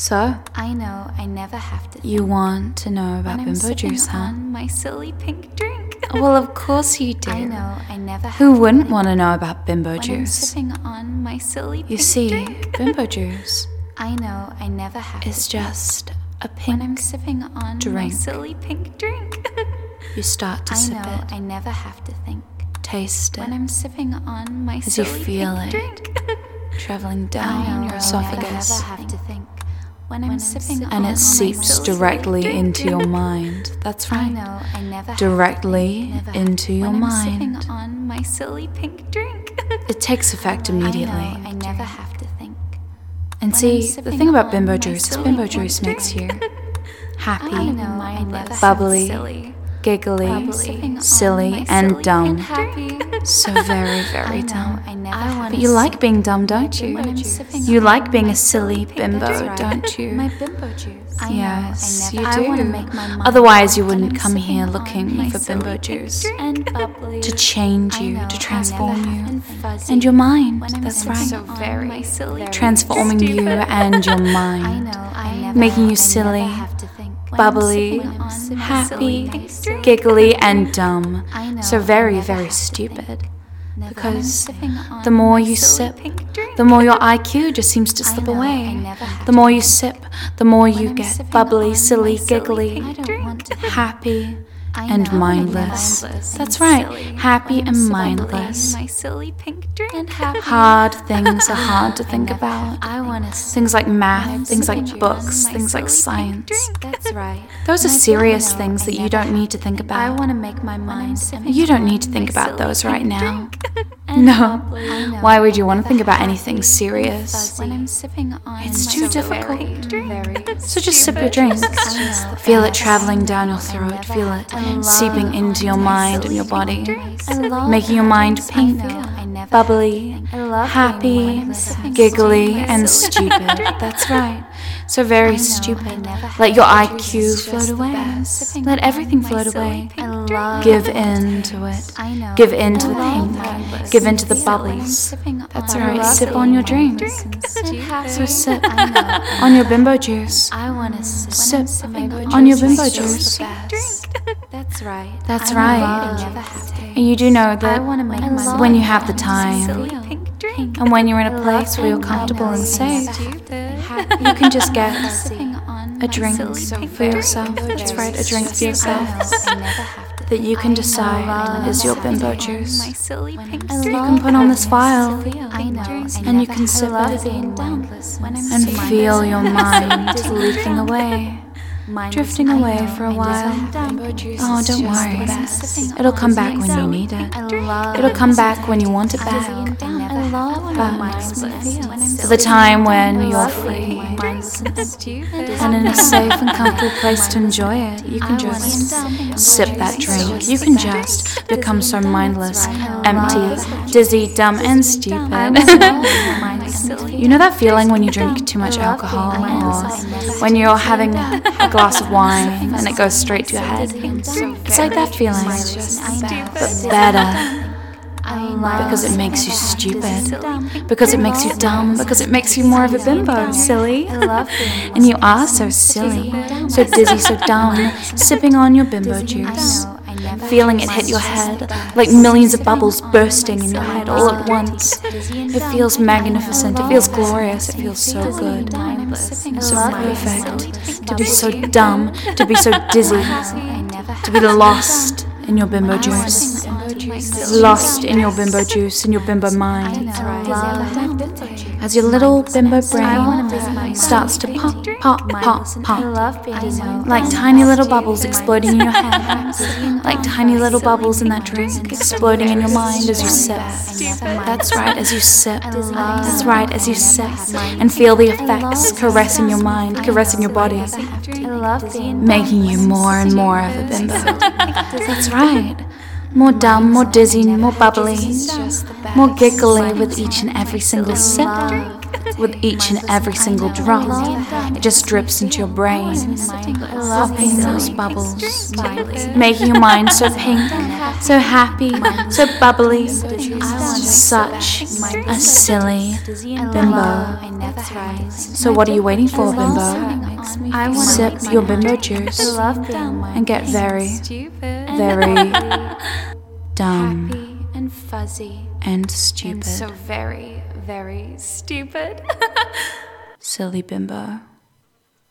So, I know I never have to think. you want to know about when I'm bimbo sipping juice, huh? on my silly pink drink. Well, of course you do. I know I never have Who to wouldn't think want to know about bimbo when I'm juice? sipping on my silly You pink see, drink. bimbo juice I know I never have is to think just a when I'm pink sipping on my drink. silly pink drink. You start to I sip know it, I never have to think taste when it, I'm sipping on my as you silly feel pink it drink. traveling I down know your I esophagus, never have to think when I'm sipping and on it seeps my silly directly pink into your drink. mind. That's I right. know I never Directly have to think, into your when I'm sipping mind. on my silly pink drink. It takes effect I know immediately. I never have to think. And when see, I'm the sipping thing about on bimbo my juice is silly bimbo pink juice makes you drink. happy, I know I never bubbly, have silly, giggly, bubbly, silly, on my and silly dumb. and happy. So very, very I dumb. know I never have But you like being dumb, don't you? when I'm sipping You on like being my a silly silly pink bimbo, drink. don't you? My bimbo juice. I know Yes, I you never. I wanna do. make my mind Otherwise, you when wouldn't I'm come sipping here on looking my for bimbo silly pink juice drink. And bubbly. to change I you, know to I transform never you, have to fuzzy and your mind. when I'm That's sipping right. so very silly Transforming you and your I mind, know I never making you I silly, never have to think when bubbly, I'm sipping on my happy, silly pink drink. giggly, and dumb. I know So I very, never very have to stupid. think. Never. Because When I'm sipping on the more my you silly sip, pink drink. the more your IQ just seems to slip know I away. never have The to more you think. sip, the more When you I'm get sipping bubbly, on silly, my silly giggly, pink drink. happy, I and know, mindless. mindless That's and right, silly. happy When I'm and sipping mindless. on my silly pink drink. And happy. Hard things are hard to think never about. I wanna Things like math, things like sipping books, on my things like silly pink science. drink. That's right. Those are And I serious know things I that you never don't have need to think I about. want to make my mind. You don't need to think about those right now. No. Why would you want to think about anything serious? When I'm sipping on It's my too silly difficult. pink drink. So just sip your drink. Feel it traveling down your throat. Feel it seeping into your mind and your body, making your mind pink, bubbly, happy, giggly, and stupid. That's right. So very stupid. Let your IQ float away. Let everything float away. Give in to it. Give in to the pink. Give in to the bubbles. That's right. Sip on your drink. So sip on your bimbo juice. Sip on your bimbo juice. That's right. That's right. And you do know that when you have the time, and when you're in a place where you're comfortable and safe, you can just get a drink for yourself. That's right, a drink for yourself that you can decide is your bimbo juice. You can put on this vial and you can sip it and feel your mind leaking away. Drifting away for a while. Oh, don't worry. It'll come back when you need it. It'll come back when you want it back. But for the time when you're free and in a safe and comfortable place to enjoy it, you can just sip that drink. You can just become so mindless, empty, dizzy, dumb, and stupid. You know that feeling when you drink too much alcohol, or when you're having a glass of wine and it goes straight to your head? It's like that feeling, but better. Because it makes you stupid, because it makes you dumb, because it makes you more of a bimbo, silly. And you are so silly, so dizzy, so dumb, sipping on your bimbo juice, feeling it hit your head like millions of bubbles bursting in your head all at once. It feels magnificent, it feels glorious, it feels so good, so perfect, to be so dumb, to be so dizzy, to be lost in your bimbo juice, lost in your bimbo juice, in your bimbo mind, as your little bimbo brain starts to pop, pop, pop, pop, like tiny little bubbles exploding in your head, like tiny little bubbles in that drink exploding in your mind as you sip. That's right, as you sip. That's right, as you sip and feel the effects caressing your mind, caressing your body, making you more and more of a bimbo. That's right. More dumb, more dizzy, more bubbly, just the best. more giggly with each and every single sip, with each and every single drop. It just drips into your brain, popping those bubbles, making your mind so pink, so happy, so bubbly. Such a silly bimbo. That's right. So what are you waiting for, bimbo? Sip your bimbo juice and get very, very dumb Happy and fuzzy. and And stupid. so very, very stupid. Silly bimbo.